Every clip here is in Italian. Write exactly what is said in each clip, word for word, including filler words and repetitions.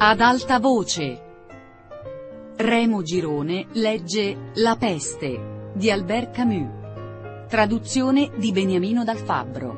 Ad alta voce. Remo Girone legge La peste di Albert Camus. Traduzione di Beniamino Dal Fabbro.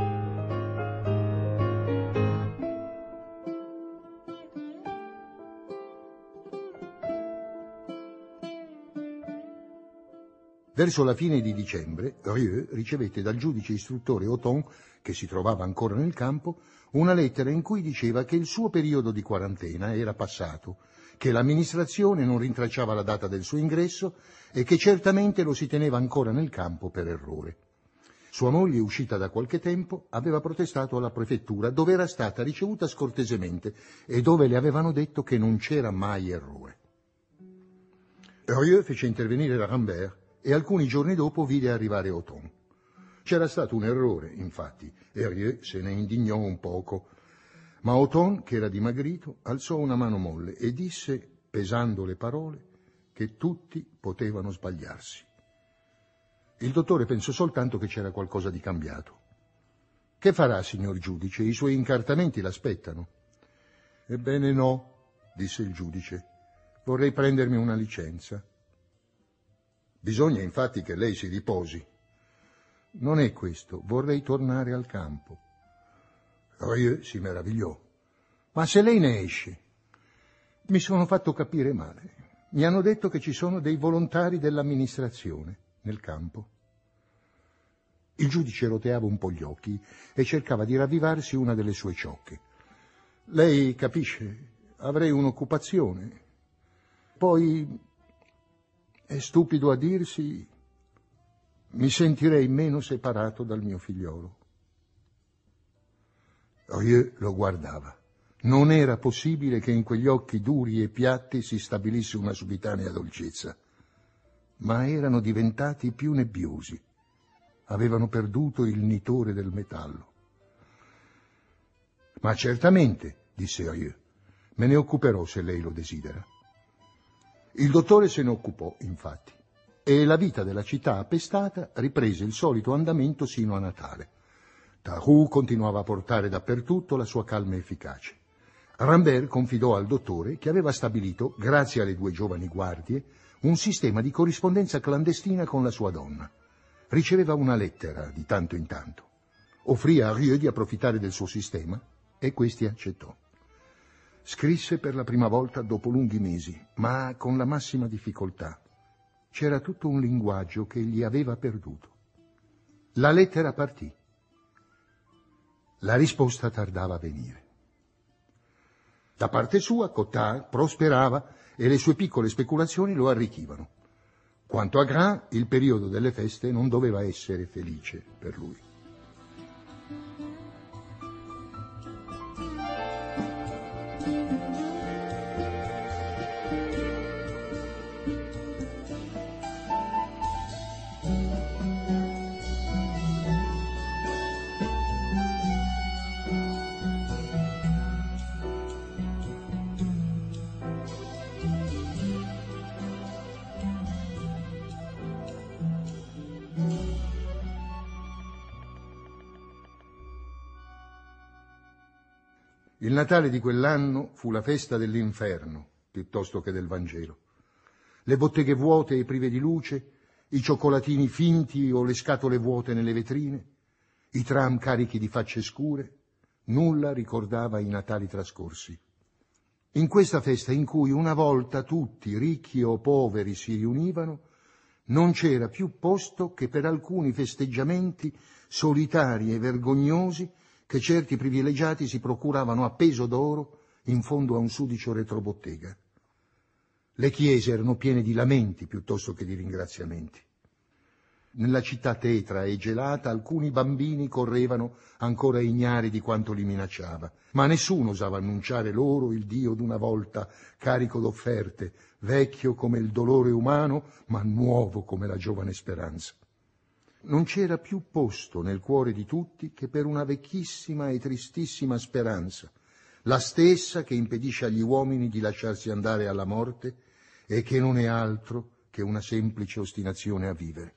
Verso la fine di dicembre, Rieu ricevette dal giudice istruttore Othon, che si trovava ancora nel campo, una lettera in cui diceva che il suo periodo di quarantena era passato, che l'amministrazione non rintracciava la data del suo ingresso e che certamente lo si teneva ancora nel campo per errore. Sua moglie, uscita da qualche tempo, aveva protestato alla prefettura, dove era stata ricevuta scortesemente e dove le avevano detto che non c'era mai errore. Rieu fece intervenire Rambert e alcuni giorni dopo vide arrivare Othon. C'era stato un errore, infatti, e Rieu se ne indignò un poco. Ma Othon, che era dimagrito, alzò una mano molle e disse, pesando le parole, che tutti potevano sbagliarsi. Il dottore pensò soltanto che c'era qualcosa di cambiato. «Che farà, signor giudice? I suoi incartamenti l'aspettano». «Ebbene no», disse il giudice. «Vorrei prendermi una licenza». «Bisogna infatti che lei si riposi». «Non è questo, vorrei tornare al campo». Rieu si meravigliò. «Ma se lei ne esce?» «Mi sono fatto capire male. Mi hanno detto che ci sono dei volontari dell'amministrazione nel campo». Il giudice roteava un po' gli occhi e cercava di ravvivarsi una delle sue ciocche. «Lei capisce, avrei un'occupazione. Poi, è stupido a dirsi, mi sentirei meno separato dal mio figliolo». Rieu lo guardava. Non era possibile che in quegli occhi duri e piatti si stabilisse una subitanea dolcezza. Ma erano diventati più nebbiosi. Avevano perduto il nitore del metallo. «Ma certamente», disse Rieu, «me ne occuperò se lei lo desidera». Il dottore se ne occupò, infatti, e la vita della città appestata riprese il solito andamento sino a Natale. Tarou continuava a portare dappertutto la sua calma efficace. Rambert confidò al dottore che aveva stabilito, grazie alle due giovani guardie, un sistema di corrispondenza clandestina con la sua donna. Riceveva una lettera di tanto in tanto. Offrì a Rieu di approfittare del suo sistema e questi accettò. Scrisse per la prima volta dopo lunghi mesi, ma con la massima difficoltà. C'era tutto un linguaggio che egli aveva perduto. La lettera partì. La risposta tardava a venire. Da parte sua, Cottard prosperava e le sue piccole speculazioni lo arricchivano. Quanto a Grain, il periodo delle feste non doveva essere felice per lui. Il Natale di quell'anno fu la festa dell'inferno piuttosto che del Vangelo. Le botteghe vuote e prive di luce, i cioccolatini finti o le scatole vuote nelle vetrine, i tram carichi di facce scure, nulla ricordava i Natali trascorsi. In questa festa in cui una volta tutti, ricchi o poveri, si riunivano, non c'era più posto che per alcuni festeggiamenti solitari e vergognosi che certi privilegiati si procuravano a peso d'oro in fondo a un sudicio retrobottega. Le chiese erano piene di lamenti piuttosto che di ringraziamenti. Nella città tetra e gelata alcuni bambini correvano ancora ignari di quanto li minacciava, ma nessuno osava annunciare loro il Dio d'una volta carico d'offerte, vecchio come il dolore umano, ma nuovo come la giovane speranza. Non c'era più posto nel cuore di tutti che per una vecchissima e tristissima speranza, la stessa che impedisce agli uomini di lasciarsi andare alla morte e che non è altro che una semplice ostinazione a vivere.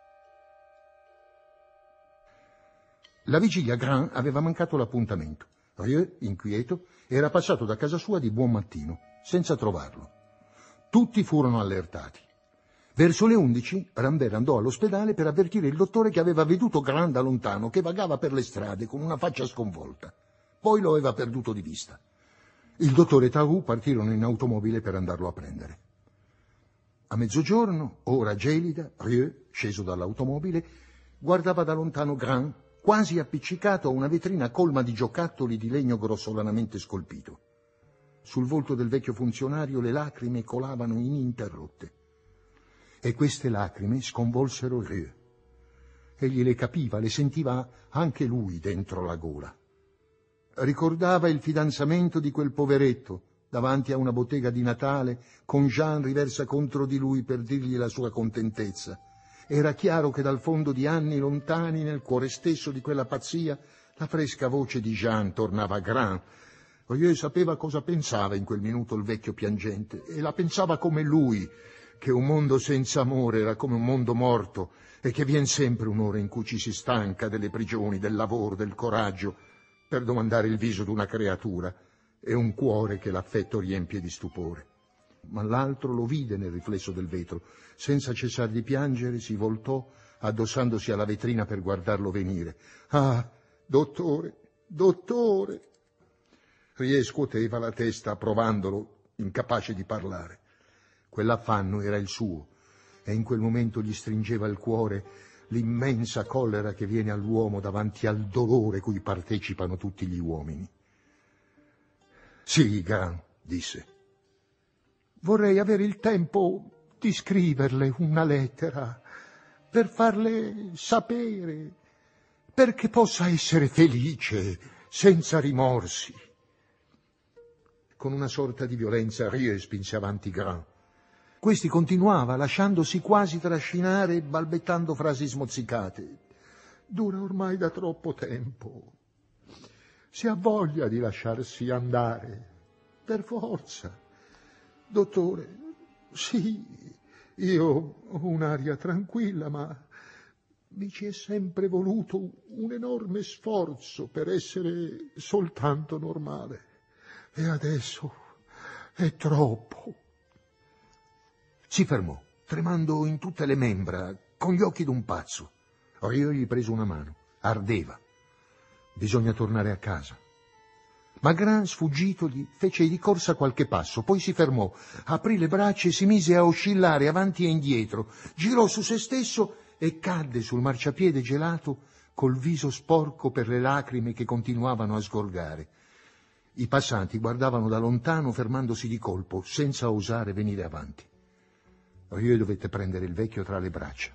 La vigilia Grain aveva mancato l'appuntamento. Rieu, inquieto, era passato da casa sua di buon mattino, senza trovarlo. Tutti furono allertati. Verso le undici Rambert andò all'ospedale per avvertire il dottore che aveva veduto Grant da lontano, che vagava per le strade con una faccia sconvolta. Poi lo aveva perduto di vista. Il dottore e Tarou partirono in automobile per andarlo a prendere. A mezzogiorno, ora gelida, Rieu, sceso dall'automobile, guardava da lontano Grant, quasi appiccicato a una vetrina colma di giocattoli di legno grossolanamente scolpito. Sul volto del vecchio funzionario le lacrime colavano ininterrotte. E queste lacrime sconvolsero Rieu. Egli le capiva, le sentiva anche lui dentro la gola. Ricordava il fidanzamento di quel poveretto davanti a una bottega di Natale, con Jean riversa contro di lui per dirgli la sua contentezza. Era chiaro che dal fondo di anni lontani, nel cuore stesso di quella pazzia, la fresca voce di Jean tornava a Grant. Rieu sapeva cosa pensava in quel minuto il vecchio piangente, e la pensava come lui, che un mondo senza amore era come un mondo morto, e che vien sempre un'ora in cui ci si stanca delle prigioni, del lavoro, del coraggio, per domandare il viso d'una creatura, e un cuore che l'affetto riempie di stupore. Ma l'altro lo vide nel riflesso del vetro. Senza cessar di piangere si voltò, addossandosi alla vetrina per guardarlo venire. «Ah, dottore, dottore!» Rieu scuoteva la testa, provandolo, incapace di parlare. Quell'affanno era il suo, e in quel momento gli stringeva il cuore l'immensa collera che viene all'uomo davanti al dolore cui partecipano tutti gli uomini. «Sì, Grant», disse. «Vorrei avere il tempo di scriverle una lettera, per farle sapere, perché possa essere felice, senza rimorsi». Con una sorta di violenza Rieu spinse avanti Grant. Questi continuava, lasciandosi quasi trascinare e balbettando frasi smozzicate. «Dura ormai da troppo tempo. Si ha voglia di lasciarsi andare, per forza. Dottore, sì, io ho un'aria tranquilla, ma mi ci è sempre voluto un enorme sforzo per essere soltanto normale. E adesso è troppo». Si fermò, tremando in tutte le membra, con gli occhi d'un pazzo. Rieu gli prese una mano. Ardeva. Bisogna tornare a casa. Ma Grant, sfuggitogli, fece di corsa qualche passo, poi si fermò, aprì le braccia e si mise a oscillare avanti e indietro, girò su se stesso e cadde sul marciapiede gelato col viso sporco per le lacrime che continuavano a sgorgare. I passanti guardavano da lontano, fermandosi di colpo, senza osare venire avanti. Rieu dovette prendere il vecchio tra le braccia.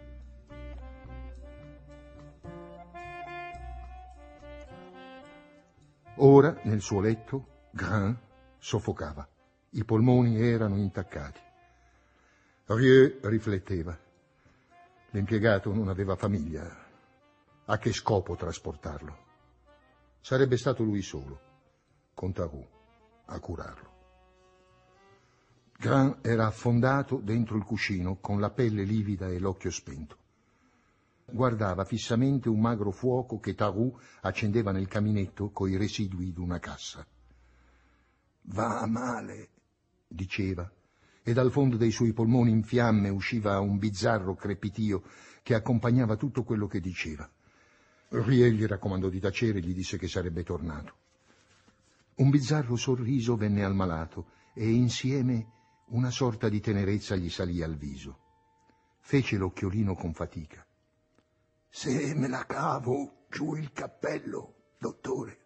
Ora, nel suo letto, Grant soffocava. I polmoni erano intaccati. Rieu rifletteva. L'impiegato non aveva famiglia. A che scopo trasportarlo? Sarebbe stato lui solo, con Tarou, a curarlo. Grant era affondato dentro il cuscino, con la pelle livida e l'occhio spento. Guardava fissamente un magro fuoco che Tarou accendeva nel caminetto coi residui d'una cassa. «Va male», diceva, e dal fondo dei suoi polmoni in fiamme usciva un bizzarro crepitio che accompagnava tutto quello che diceva. Rieu gli raccomandò di tacere e gli disse che sarebbe tornato. Un bizzarro sorriso venne al malato e insieme una sorta di tenerezza gli salì al viso. Fece l'occhiolino con fatica. «Se me la cavo giù il cappello, dottore».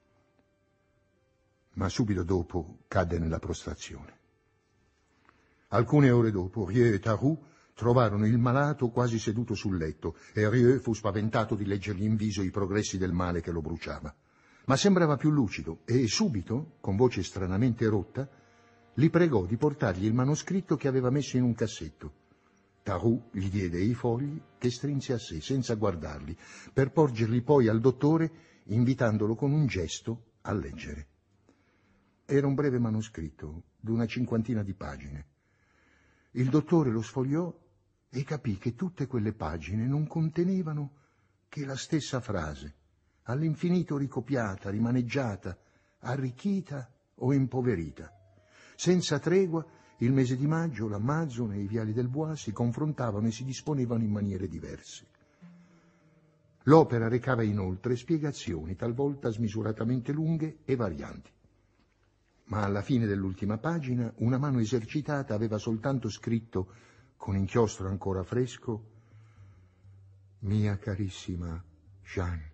Ma subito dopo cadde nella prostrazione. Alcune ore dopo, Rieu e Tarou trovarono il malato quasi seduto sul letto e Rieu fu spaventato di leggergli in viso i progressi del male che lo bruciava. Ma sembrava più lucido e subito, con voce stranamente rotta, li pregò di portargli il manoscritto che aveva messo in un cassetto. Tarou gli diede i fogli che strinse a sé senza guardarli, per porgerli poi al dottore, invitandolo con un gesto a leggere. Era un breve manoscritto d'una cinquantina di pagine. Il dottore lo sfogliò e capì che tutte quelle pagine non contenevano che la stessa frase: all'infinito ricopiata, rimaneggiata, arricchita o impoverita. Senza tregua, il mese di maggio, l'Amazon e i viali del Bois si confrontavano e si disponevano in maniere diverse. L'opera recava inoltre spiegazioni, talvolta smisuratamente lunghe e varianti. Ma alla fine dell'ultima pagina una mano esercitata aveva soltanto scritto, con inchiostro ancora fresco: «Mia carissima Jeanne,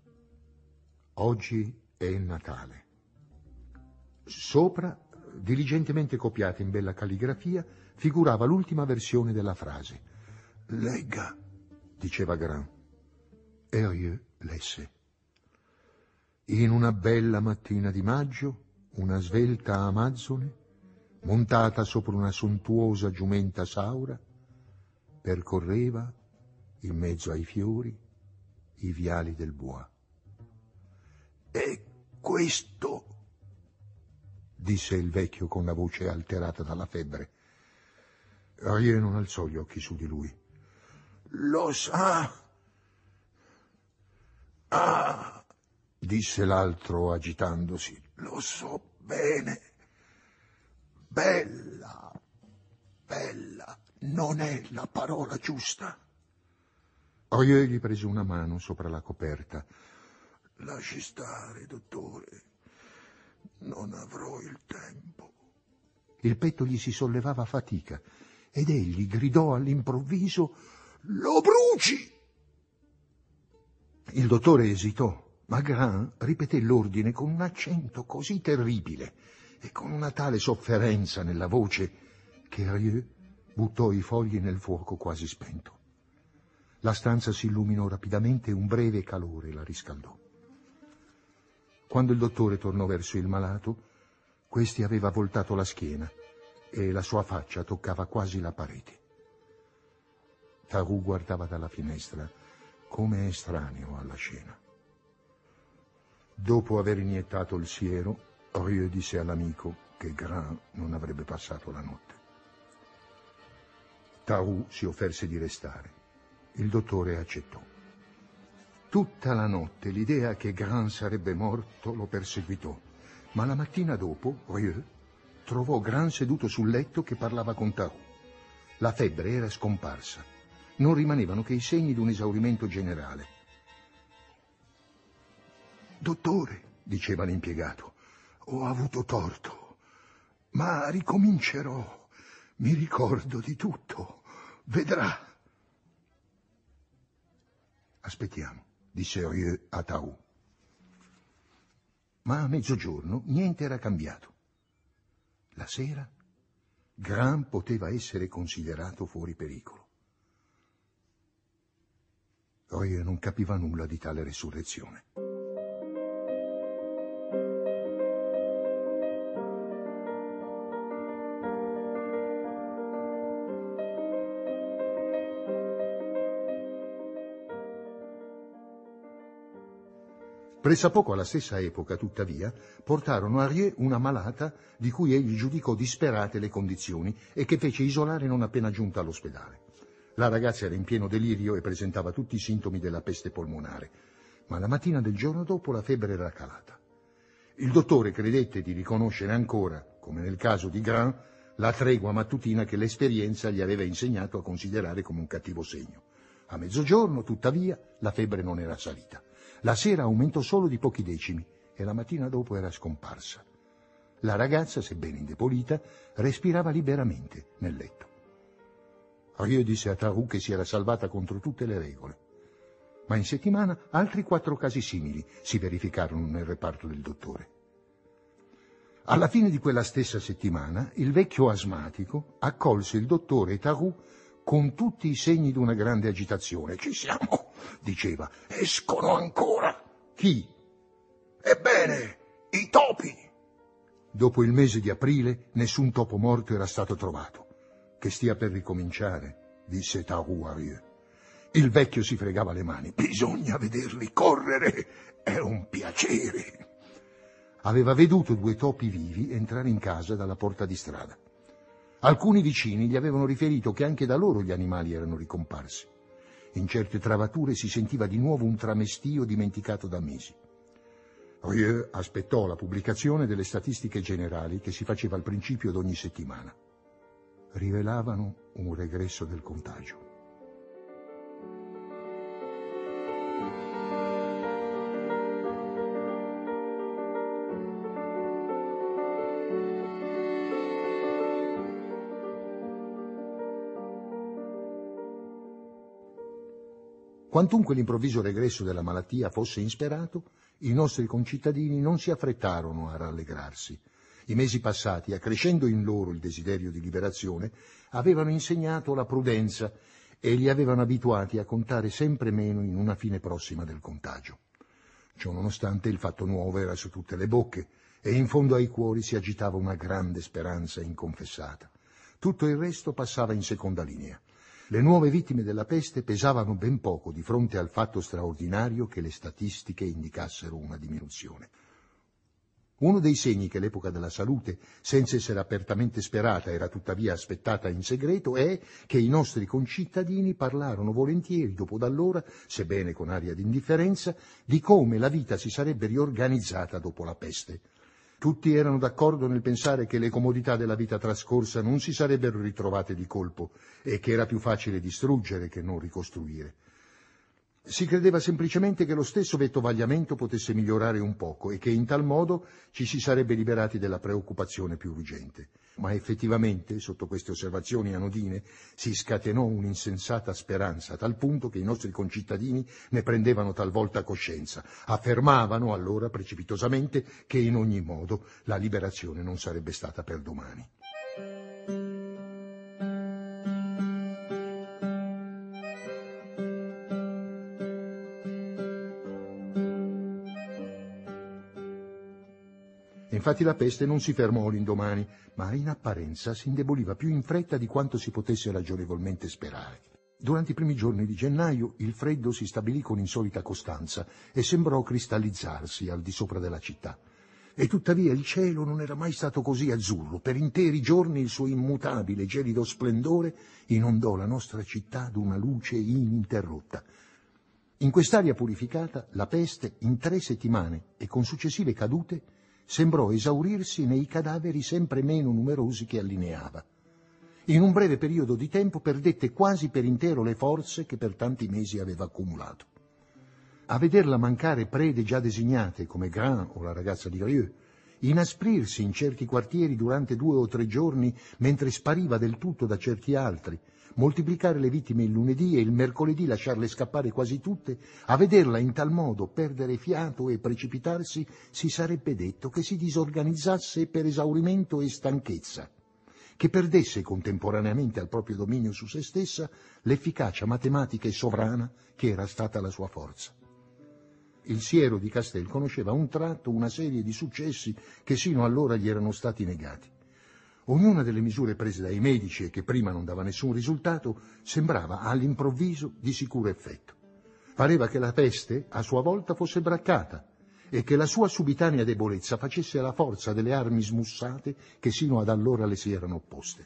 oggi è il Natale». Sopra, diligentemente copiata in bella calligrafia, figurava l'ultima versione della frase. «Legga», diceva Grant. E Rieu lesse. In una bella mattina di maggio, una svelta amazzone, montata sopra una sontuosa giumenta saura, percorreva, in mezzo ai fiori, i viali del Bois. «E questo», disse il vecchio con la voce alterata dalla febbre. Rieu non alzò gli occhi su di lui. «Lo sa?» «Ah», disse l'altro agitandosi, «lo so bene. Bella, bella, non è la parola giusta». Rieu gli prese una mano sopra la coperta. «Lasci stare, dottore, non avrò il tempo». Il petto gli si sollevava a fatica ed egli gridò all'improvviso: «Lo bruci!» Il dottore esitò, ma Grant ripeté l'ordine con un accento così terribile e con una tale sofferenza nella voce che Rieu buttò i fogli nel fuoco quasi spento. La stanza si illuminò rapidamente e un breve calore la riscaldò. Quando il dottore tornò verso il malato, questi aveva voltato la schiena e la sua faccia toccava quasi la parete. Tarou guardava dalla finestra come estraneo alla scena. Dopo aver iniettato il siero, Rieu disse all'amico che Grant non avrebbe passato la notte. Tarou si offerse di restare. Il dottore accettò. Tutta la notte l'idea che Grant sarebbe morto lo perseguitò, ma la mattina dopo Rieu trovò Grant seduto sul letto che parlava con Tarou. La febbre era scomparsa. Non rimanevano che i segni di un esaurimento generale. «Dottore», diceva l'impiegato, «ho avuto torto, ma ricomincerò. Mi ricordo di tutto. Vedrà». «Aspettiamo», disse Rieu a Tarou. Ma a mezzogiorno niente era cambiato. La sera Grant poteva essere considerato fuori pericolo. Rieu non capiva nulla di tale resurrezione. Pressappoco alla stessa epoca, tuttavia, portarono a Rieu una malata di cui egli giudicò disperate le condizioni e che fece isolare non appena giunta all'ospedale. La ragazza era in pieno delirio e presentava tutti i sintomi della peste polmonare, ma la mattina del giorno dopo la febbre era calata. Il dottore credette di riconoscere ancora, come nel caso di Grant, la tregua mattutina che l'esperienza gli aveva insegnato a considerare come un cattivo segno. A mezzogiorno, tuttavia, la febbre non era salita. La sera aumentò solo di pochi decimi e la mattina dopo era scomparsa. La ragazza, sebbene indebolita, respirava liberamente nel letto. Rieu disse a Tarou che si era salvata contro tutte le regole. Ma in settimana altri quattro casi simili si verificarono nel reparto del dottore. Alla fine di quella stessa settimana il vecchio asmatico accolse il dottore e Tarou con tutti i segni di una grande agitazione. «Ci siamo», diceva, «escono ancora». «Chi?» «Ebbene, i topi». Dopo il mese di aprile nessun topo morto era stato trovato. «Che stia per ricominciare», disse Tarou a Rieu. Il vecchio si fregava le mani. «Bisogna vederli correre, è un piacere». Aveva veduto due topi vivi entrare in casa dalla porta di strada. Alcuni vicini gli avevano riferito che anche da loro gli animali erano ricomparsi. In certe travature si sentiva di nuovo un tramestio dimenticato da mesi. Rieu aspettò la pubblicazione delle statistiche generali che si faceva al principio d'ogni settimana. Rivelavano un regresso del contagio. Quantunque l'improvviso regresso della malattia fosse insperato, i nostri concittadini non si affrettarono a rallegrarsi. I mesi passati, accrescendo in loro il desiderio di liberazione, avevano insegnato la prudenza e li avevano abituati a contare sempre meno in una fine prossima del contagio. Ciò nonostante, il fatto nuovo era su tutte le bocche e in fondo ai cuori si agitava una grande speranza inconfessata. Tutto il resto passava in seconda linea. Le nuove vittime della peste pesavano ben poco di fronte al fatto straordinario che le statistiche indicassero una diminuzione. Uno dei segni che l'epoca della salute, senza essere apertamente sperata, era tuttavia aspettata in segreto, è che i nostri concittadini parlarono volentieri dopo d'allora, sebbene con aria di indifferenza, di come la vita si sarebbe riorganizzata dopo la peste. Tutti erano d'accordo nel pensare che le comodità della vita trascorsa non si sarebbero ritrovate di colpo e che era più facile distruggere che non ricostruire. Si credeva semplicemente che lo stesso vettovagliamento potesse migliorare un poco e che in tal modo ci si sarebbe liberati della preoccupazione più urgente. Ma effettivamente, sotto queste osservazioni anodine, si scatenò un'insensata speranza, a tal punto che i nostri concittadini ne prendevano talvolta coscienza. Affermavano allora precipitosamente che in ogni modo la liberazione non sarebbe stata per domani. Infatti la peste non si fermò l'indomani, ma in apparenza si indeboliva più in fretta di quanto si potesse ragionevolmente sperare. Durante i primi giorni di gennaio il freddo si stabilì con insolita costanza e sembrò cristallizzarsi al di sopra della città. E tuttavia il cielo non era mai stato così azzurro. Per interi giorni il suo immutabile, gelido splendore inondò la nostra città d'una luce ininterrotta. In quest'aria purificata la peste, in tre settimane e con successive cadute, sembrò esaurirsi nei cadaveri sempre meno numerosi che allineava. In un breve periodo di tempo perdette quasi per intero le forze che per tanti mesi aveva accumulato. A vederla mancare prede già designate come Grain o la ragazza di Rieu, inasprirsi in certi quartieri durante due o tre giorni mentre spariva del tutto da certi altri, moltiplicare le vittime il lunedì e il mercoledì lasciarle scappare quasi tutte, a vederla in tal modo perdere fiato e precipitarsi, si sarebbe detto che si disorganizzasse per esaurimento e stanchezza, che perdesse contemporaneamente al proprio dominio su se stessa l'efficacia matematica e sovrana che era stata la sua forza. Il siero di Castel conosceva a un tratto una serie di successi che sino allora gli erano stati negati. Ognuna delle misure prese dai medici e che prima non dava nessun risultato sembrava all'improvviso di sicuro effetto. Pareva che la peste a sua volta fosse braccata e che la sua subitanea debolezza facesse la forza delle armi smussate che sino ad allora le si erano opposte.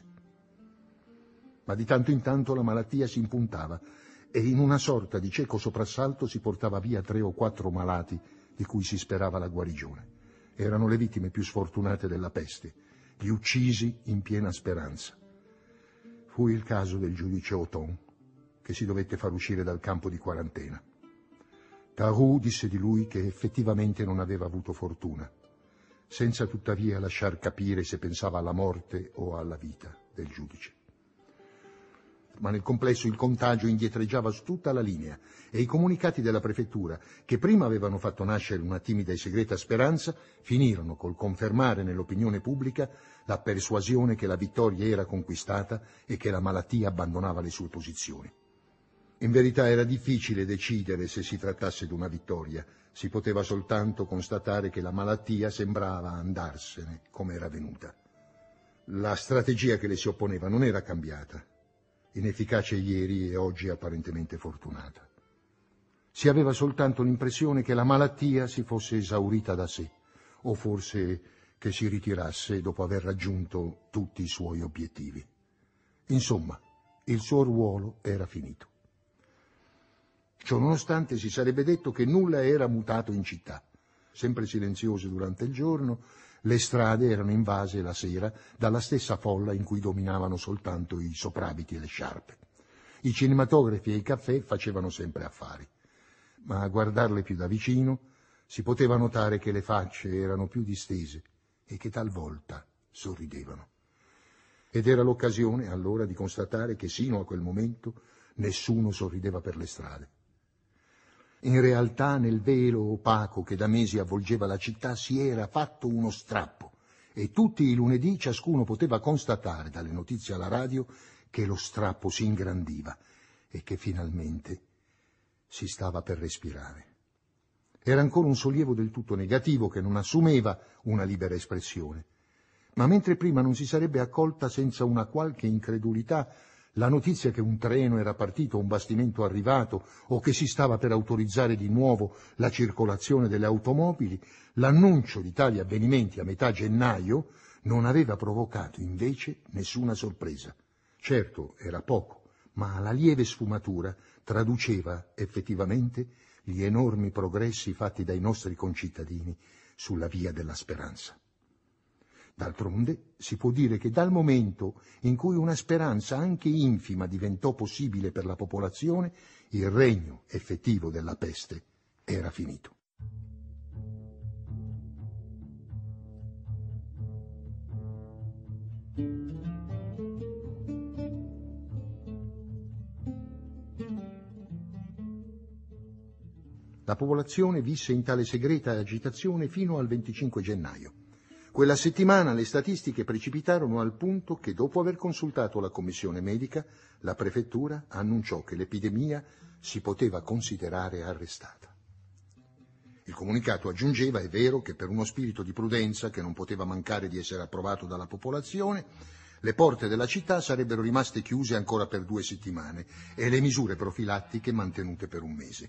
Ma di tanto in tanto la malattia si impuntava e in una sorta di cieco soprassalto si portava via tre o quattro malati di cui si sperava la guarigione. Erano le vittime più sfortunate della peste, gli uccisi in piena speranza. Fu il caso del giudice Othon, che si dovette far uscire dal campo di quarantena. Tarou disse di lui che effettivamente non aveva avuto fortuna, senza tuttavia lasciar capire se pensava alla morte o alla vita del giudice. Ma nel complesso il contagio indietreggiava su tutta la linea e i comunicati della prefettura, che prima avevano fatto nascere una timida e segreta speranza, finirono col confermare nell'opinione pubblica la persuasione che la vittoria era conquistata e che la malattia abbandonava le sue posizioni. In verità era difficile decidere se si trattasse di una vittoria, si poteva soltanto constatare che la malattia sembrava andarsene come era venuta. La strategia che le si opponeva non era cambiata, inefficace ieri e oggi apparentemente fortunata. Si aveva soltanto l'impressione che la malattia si fosse esaurita da sé, o forse che si ritirasse dopo aver raggiunto tutti i suoi obiettivi. Insomma, il suo ruolo era finito. Ciononostante si sarebbe detto che nulla era mutato in città. Sempre silenziose durante il giorno, le strade erano invase la sera dalla stessa folla in cui dominavano soltanto i soprabiti e le sciarpe. I cinematografi e i caffè facevano sempre affari, ma a guardarle più da vicino si poteva notare che le facce erano più distese e che talvolta sorridevano. Ed era l'occasione allora di constatare che sino a quel momento nessuno sorrideva per le strade. In realtà nel velo opaco che da mesi avvolgeva la città si era fatto uno strappo e tutti i lunedì ciascuno poteva constatare dalle notizie alla radio che lo strappo si ingrandiva e che finalmente si stava per respirare. Era ancora un sollievo del tutto negativo che non assumeva una libera espressione, ma mentre prima non si sarebbe accolta senza una qualche incredulità la notizia che un treno era partito, un bastimento arrivato o che si stava per autorizzare di nuovo la circolazione delle automobili, l'annuncio di tali avvenimenti a metà gennaio non aveva provocato invece nessuna sorpresa. Certo, era poco, ma la lieve sfumatura traduceva effettivamente gli enormi progressi fatti dai nostri concittadini sulla via della speranza. D'altronde si può dire che dal momento in cui una speranza anche infima diventò possibile per la popolazione, il regno effettivo della peste era finito. La popolazione visse in tale segreta agitazione fino al venticinque gennaio. Quella settimana le statistiche precipitarono al punto che, dopo aver consultato la commissione medica, la prefettura annunciò che l'epidemia si poteva considerare arrestata. Il comunicato aggiungeva, è vero, che per uno spirito di prudenza che non poteva mancare di essere approvato dalla popolazione, le porte della città sarebbero rimaste chiuse ancora per due settimane e le misure profilattiche mantenute per un mese.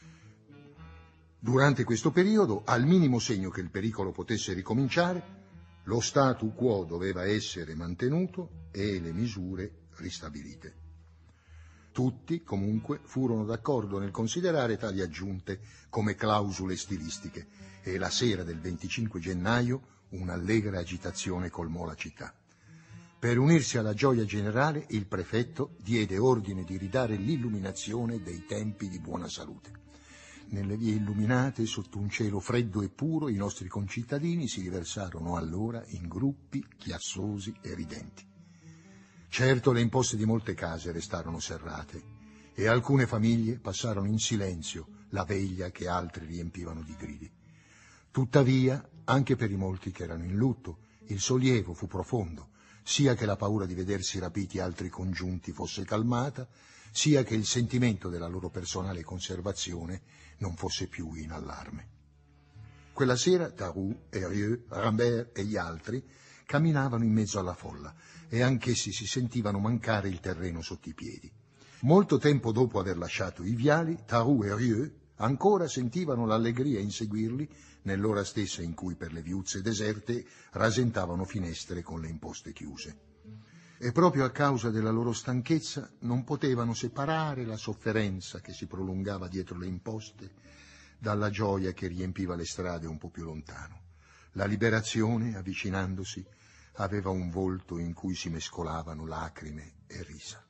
Durante questo periodo, al minimo segno che il pericolo potesse ricominciare, lo statu quo doveva essere mantenuto e le misure ristabilite. Tutti, comunque, furono d'accordo nel considerare tali aggiunte come clausole stilistiche e la sera del venticinque gennaio un'allegra agitazione colmò la città. Per unirsi alla gioia generale, il prefetto diede ordine di ridare l'illuminazione dei templi di buona salute. Nelle vie illuminate, sotto un cielo freddo e puro, i nostri concittadini si riversarono allora in gruppi chiassosi e ridenti. Certo, le imposte di molte case restarono serrate e alcune famiglie passarono in silenzio la veglia che altri riempivano di gridi. Tuttavia, anche per i molti che erano in lutto, il sollievo fu profondo, sia che la paura di vedersi rapiti altri congiunti fosse calmata, sia che il sentimento della loro personale conservazione non fosse più in allarme. Quella sera Tarou, Herrieux, Rambert e gli altri camminavano in mezzo alla folla e anch'essi si sentivano mancare il terreno sotto i piedi. Molto tempo dopo aver lasciato i viali, Tarou e Herrieux ancora sentivano l'allegria a inseguirli nell'ora stessa in cui per le viuzze deserte rasentavano finestre con le imposte chiuse. E proprio a causa della loro stanchezza non potevano separare la sofferenza che si prolungava dietro le imposte dalla gioia che riempiva le strade un po' più lontano. La liberazione, avvicinandosi, aveva un volto in cui si mescolavano lacrime e risa.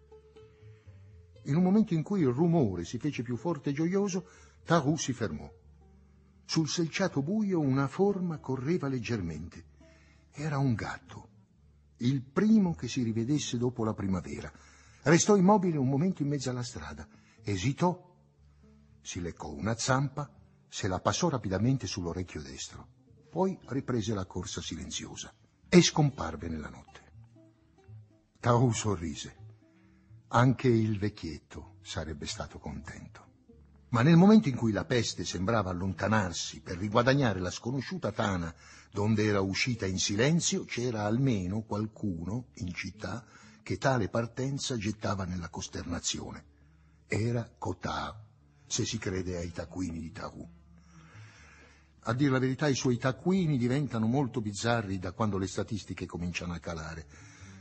In un momento in cui il rumore si fece più forte e gioioso, Tarou si fermò. Sul selciato buio una forma correva leggermente. Era un gatto. Il primo che si rivedesse dopo la primavera. Restò immobile un momento in mezzo alla strada, esitò, si leccò una zampa, se la passò rapidamente sull'orecchio destro, poi riprese la corsa silenziosa e scomparve nella notte. Tarou sorrise. Anche il vecchietto sarebbe stato contento. Ma nel momento in cui la peste sembrava allontanarsi per riguadagnare la sconosciuta tana donde era uscita in silenzio, c'era almeno qualcuno in città che tale partenza gettava nella costernazione. Era Cottard, se si crede ai taccuini di Tarou. A dir la verità, i suoi taccuini diventano molto bizzarri da quando le statistiche cominciano a calare.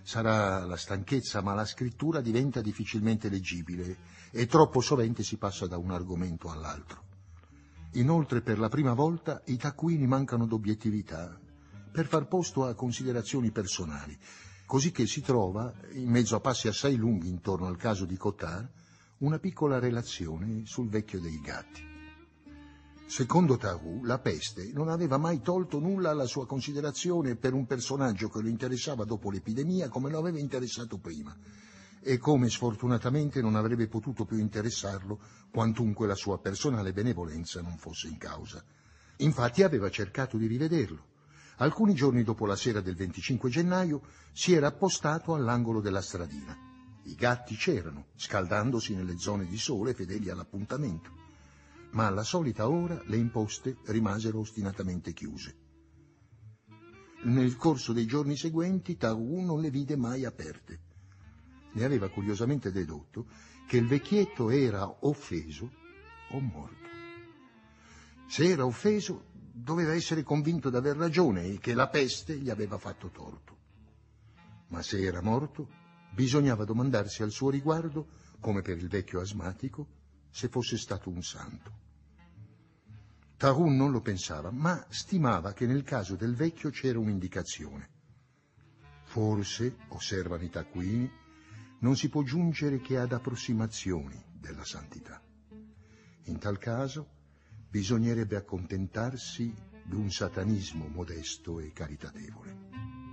Sarà la stanchezza, ma la scrittura diventa difficilmente leggibile e troppo sovente si passa da un argomento all'altro. Inoltre, per la prima volta, i taccuini mancano d'obiettività per far posto a considerazioni personali, così che si trova, in mezzo a passi assai lunghi intorno al caso di Cottard, una piccola relazione sul vecchio dei gatti. Secondo Tarou, la peste non aveva mai tolto nulla alla sua considerazione per un personaggio che lo interessava dopo l'epidemia come lo aveva interessato prima, e come sfortunatamente non avrebbe potuto più interessarlo quantunque la sua personale benevolenza non fosse in causa. Infatti aveva cercato di rivederlo. Alcuni giorni dopo la sera del venticinque gennaio si era appostato all'angolo della stradina. I gatti c'erano, scaldandosi nelle zone di sole fedeli all'appuntamento, ma alla solita ora le imposte rimasero ostinatamente chiuse. Nel corso dei giorni seguenti Tarou non le vide mai aperte. Ne aveva curiosamente dedotto che il vecchietto era offeso o morto. Se era offeso, doveva essere convinto d'aver ragione e che la peste gli aveva fatto torto. Ma se era morto, bisognava domandarsi al suo riguardo, come per il vecchio asmatico, se fosse stato un santo. Tarou non lo pensava, ma stimava che nel caso del vecchio c'era un'indicazione. Forse, osservano i taccuini, non si può giungere che ad approssimazioni della santità. In tal caso bisognerebbe accontentarsi di un satanismo modesto e caritatevole.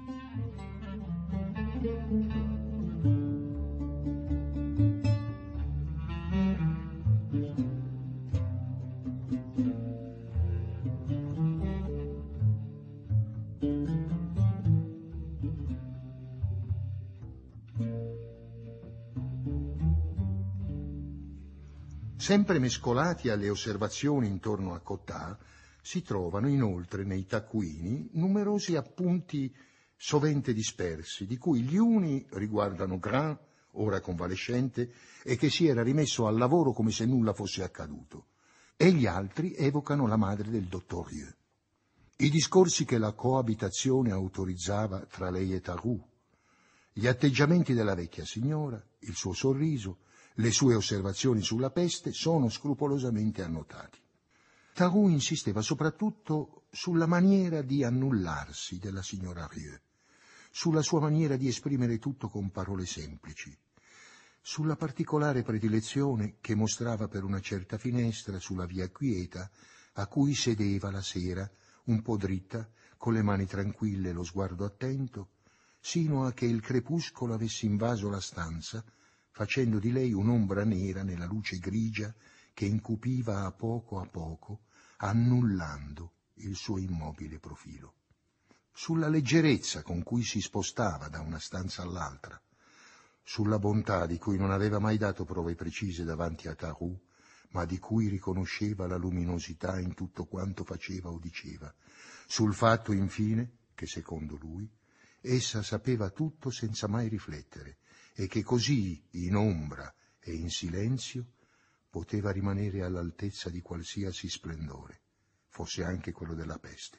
Sempre mescolati alle osservazioni intorno a Cottard, si trovano inoltre nei taccuini numerosi appunti sovente dispersi, di cui gli uni riguardano Grain, ora convalescente, e che si era rimesso al lavoro come se nulla fosse accaduto, e gli altri evocano la madre del dottor Rieu. I discorsi che la coabitazione autorizzava tra lei e Tarou, gli atteggiamenti della vecchia signora, il suo sorriso, le sue osservazioni sulla peste sono scrupolosamente annotati. Tarou insisteva soprattutto sulla maniera di annullarsi della signora Rieu, sulla sua maniera di esprimere tutto con parole semplici, sulla particolare predilezione che mostrava per una certa finestra sulla via quieta a cui sedeva la sera, un po' dritta, con le mani tranquille e lo sguardo attento, sino a che il crepuscolo avesse invaso la stanza, facendo di lei un'ombra nera nella luce grigia che incupiva a poco a poco, annullando il suo immobile profilo. Sulla leggerezza con cui si spostava da una stanza all'altra, sulla bontà di cui non aveva mai dato prove precise davanti a Tarou, ma di cui riconosceva la luminosità in tutto quanto faceva o diceva, sul fatto, infine, che secondo lui, essa sapeva tutto senza mai riflettere, e che così, in ombra e in silenzio, poteva rimanere all'altezza di qualsiasi splendore, fosse anche quello della peste.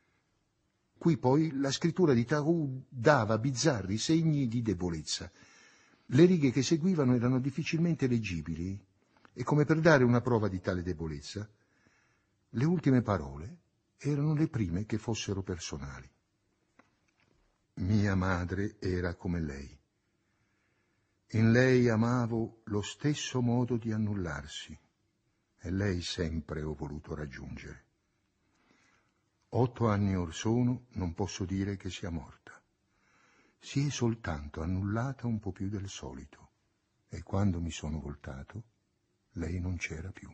Qui poi la scrittura di Tarou dava bizzarri segni di debolezza. Le righe che seguivano erano difficilmente leggibili e, come per dare una prova di tale debolezza, le ultime parole erano le prime che fossero personali. Mia madre era come lei. In lei amavo lo stesso modo di annullarsi, e lei sempre ho voluto raggiungere. Otto anni or sono non posso dire che sia morta. Si è soltanto annullata un po' più del solito, e quando mi sono voltato, lei non c'era più.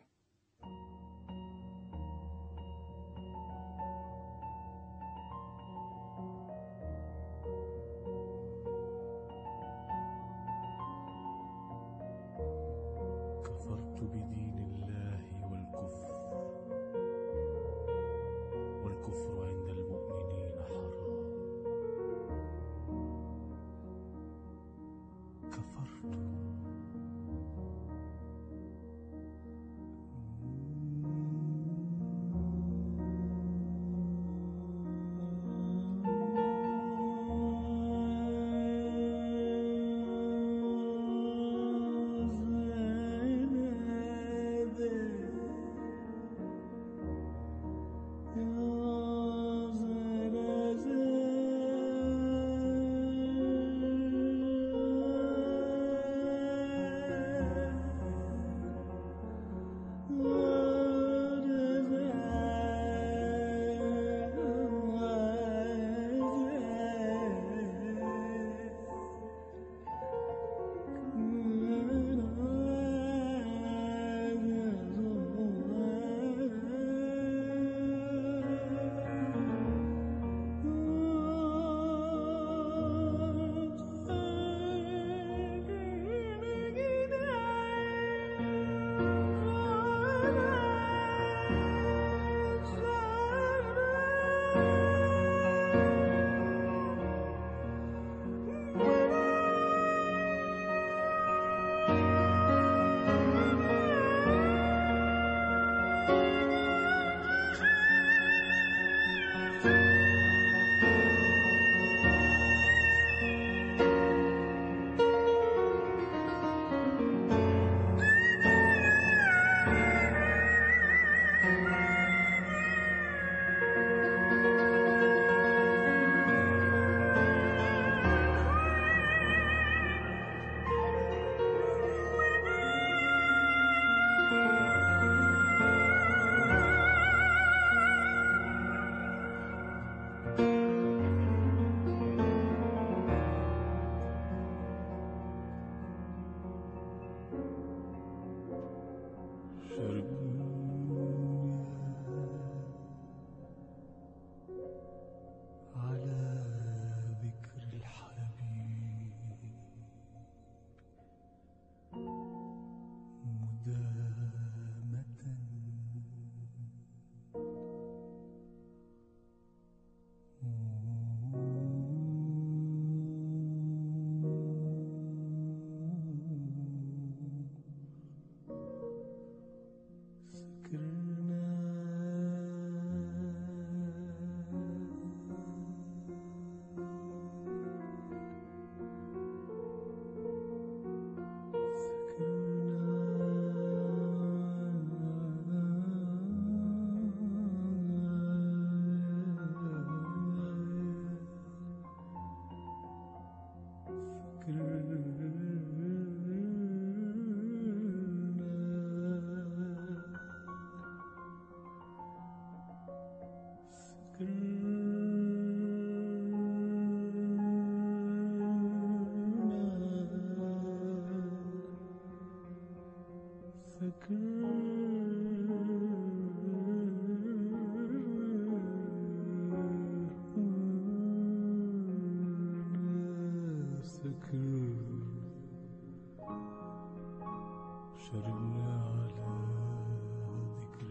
شربنا على ذكر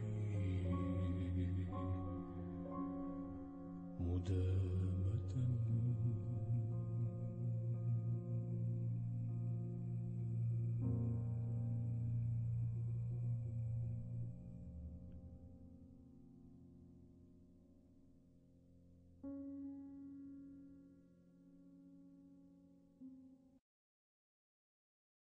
الحبيب مدامة